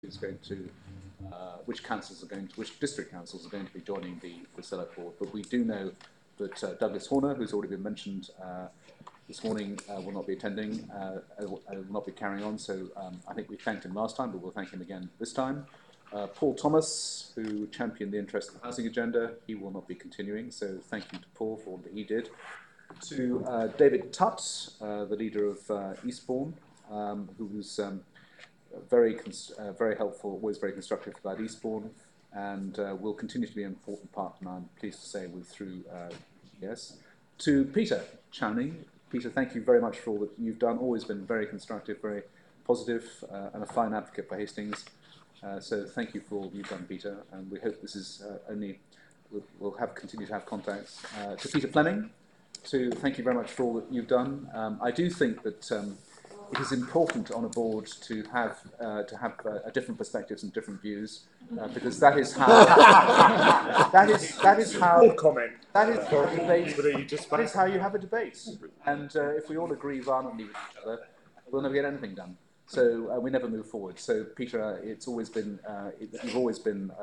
who's going to, which councils are going to, which district councils are going to be joining the Select Board. But we do know that Douglas Horner, who's already been mentioned this morning, will not be attending, will not be carrying on. So I think we thanked him last time, but we'll thank him again this time. Paul Thomas, who championed the interest of the housing agenda, he will not be continuing. So thank you to Paul for all that he did. To David Tutt, the leader of Eastbourne, who was very helpful, always very constructive about Eastbourne, and will continue to be an important partner, I'm pleased to say, through GS. To Peter Chowney. Peter, thank you very much for all that you've done, always been very constructive, very positive, and a fine advocate for Hastings. So thank you for all you've done, Peter, and we hope this is we'll continue to have contacts. To Peter Fleming, thank you very much for all that you've done. I do think that it is important on a board to have a different perspectives and different views, because that is how that is how comment. That is how debate. That is how you have a debate. And if we all agree violently with each other, we'll never get anything done. So we never move forward. So Peter, it's always been you've always been.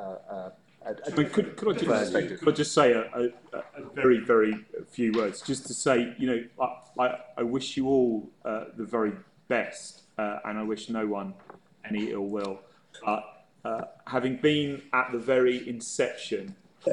Could I just say a very, very few words? Just to say, I wish you all the very best, and I wish no one any ill will. Having been at the very inception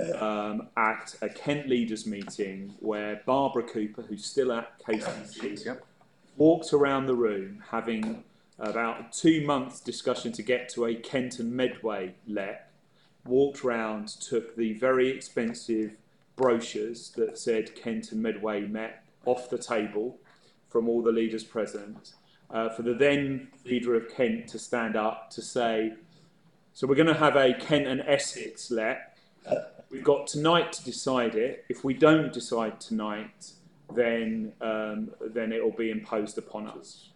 at a Kent leaders meeting where Barbara Cooper, who's still at KCC, walked around the room having about a 2 month discussion to get to a Kent and Medway let, walked round, took the very expensive brochures that said Kent and Medway met off the table from all the leaders present, for the then leader of Kent to stand up to say, so we're going to have a Kent and Essex let. We've got tonight to decide it. If we don't decide tonight, then it will be imposed upon us.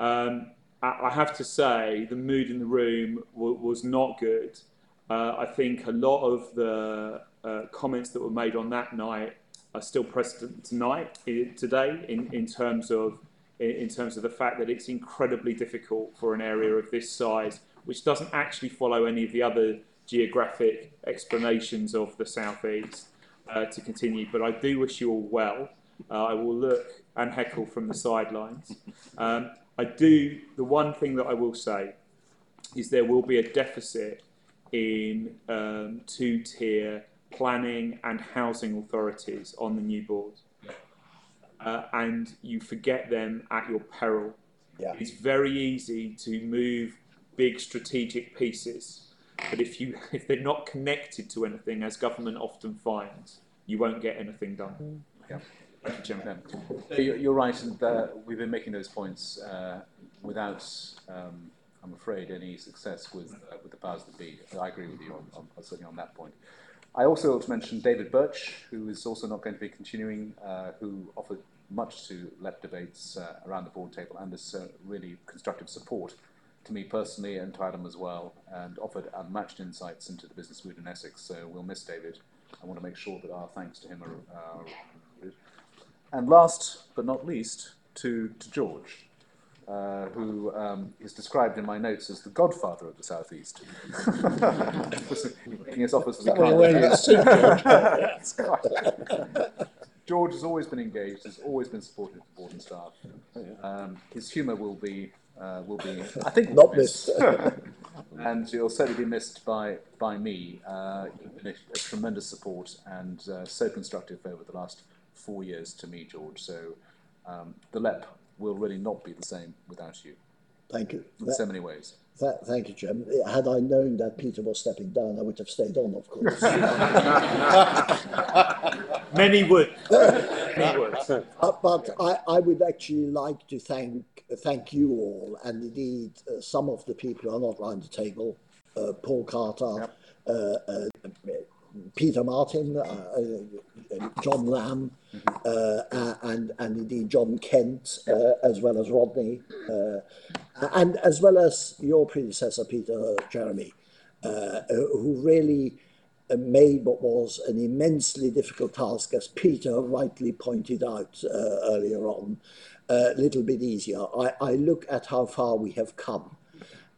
I have to say, the mood in the room was not good. I think a lot of the comments that were made on that night are still present today, in terms of the fact that it's incredibly difficult for an area of this size, which doesn't actually follow any of the other geographic explanations of the South East, to continue. But I do wish you all well. I will look and heckle from the sidelines. The one thing that I will say is there will be a deficit in two-tier planning and housing authorities on the new board. And you forget them at your peril. Yeah. It's very easy to move big strategic pieces, but if they're not connected to anything, as government often finds, you won't get anything done. Yeah. Thank you, Jim. You're right, and we've been making those points without, I'm afraid, any success with the powers that be. I agree with you certainly on that point. I also want to mention David Birch, who is also not going to be continuing, who offered much to LEP debates around the board table and this really constructive support to me personally and to Adam as well, and offered unmatched insights into the business mood in Essex. So we'll miss David. I want to make sure that our thanks to him are and last but not least, to George, who is described in my notes as the godfather of the South East. Making us offers we can't. George has always been engaged, has always been supportive of the board and staff. His humour will be, I think, not missed. And he'll certainly be missed by me. You've been a tremendous support and so constructive over the last 4 years to me, George. So the LEP will really not be the same without you. Thank you. In so many ways. Thank you, Jim. Had I known that Peter was stepping down, I would have stayed on, of course. Many would. But I would actually like to thank you all, and indeed some of the people who are not around the table, Paul Carter, Peter Martin, John Lamb, and indeed John Kent, as well as Rodney, and as well as your predecessor, Peter Jeremy, who really made what was an immensely difficult task, as Peter rightly pointed out earlier on, a little bit easier. I look at how far we have come.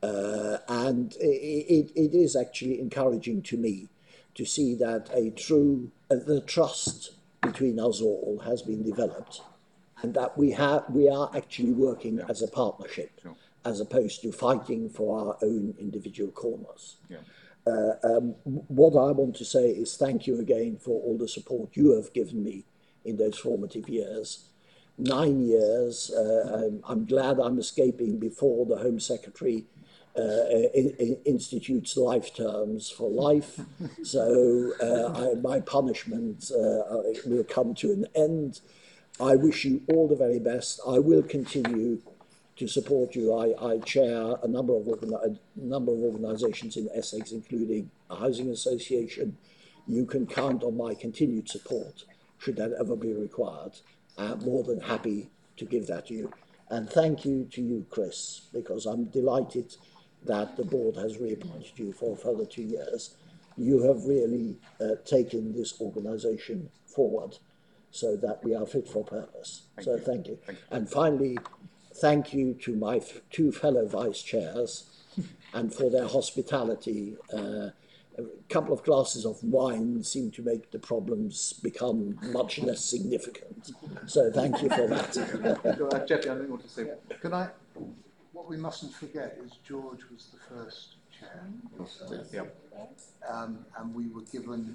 And it is actually encouraging to me to see that the trust between us all has been developed, and that we are actually working as a partnership, as opposed to fighting for our own individual corners. Yeah. What I want to say is thank you again for all the support you have given me in those formative years. 9 years. I'm glad I'm escaping before the Home Secretary institutes life terms for life. So my punishment will come to an end. I wish you all the very best. I will continue to support you. I chair a number of organisations in Essex, including a housing association. You can count on my continued support should that ever be required. I'm more than happy to give that to you. And thank you to you, Chris, because I'm delighted that the board has reappointed you for a further 2 years. You have really taken this organisation forward so that we are fit for purpose. Thank you. And finally, thank you to my two fellow vice chairs and for their hospitality. A couple of glasses of wine seem to make the problems become much less significant. So thank you for that. Jeffrey, I don't want to say. What we mustn't forget is George was the first chair. Yeah. And we were given